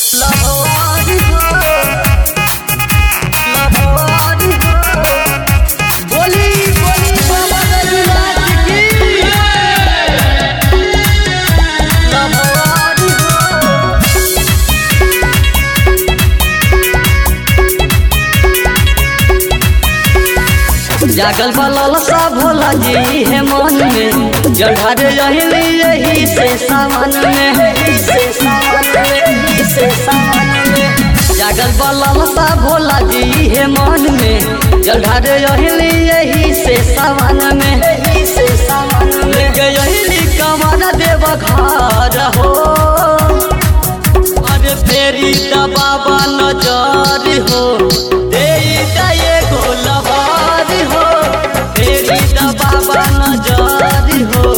जागल बलल सा भोला जी है मन में जढ़ार यही से सावन में जागल बलल सा भोला जी है मन में जढ़ार यही से सावन में यही कमर देव घर हो अरे फेरी बाबा नजर हो बाबा नजर हो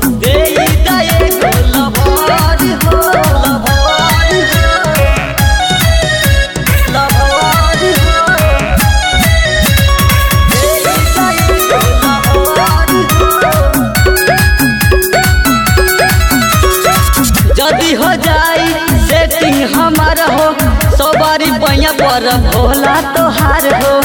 जदी हो जाई सेटिंग हमार हो सवारी पैया पर भोला तोहार हो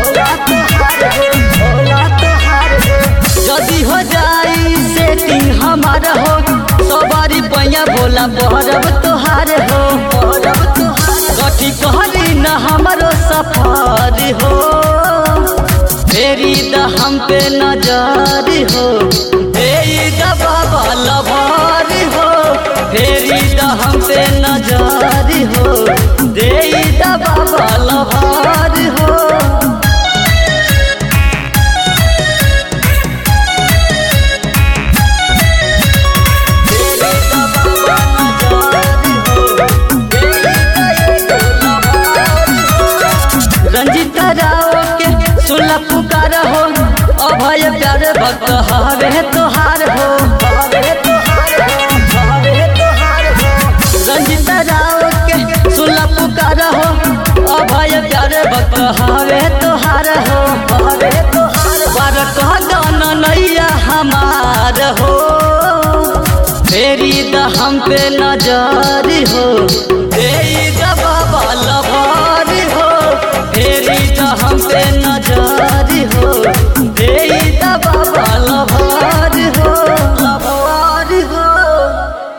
जदी हो जाई सेटिंग हमार हो सवारी पैया भोला बहरब तोहार हो कथी कहरी न हमारो सफर हो फेरी द हम पे नजर हो फेरी द बाबा लभार हो फेरी द हम पे नजर हो दे द बाबा लभार हो रंजित राव के सुनला पुकार हो अभय प्यार भक्त हवे तोहार हो रंजित राव के सुनला पुकार हो अभय प्यार भक्त हवे तोहार हो बार कह गाना नैया हमार हो फेरी द हम पे नजर हो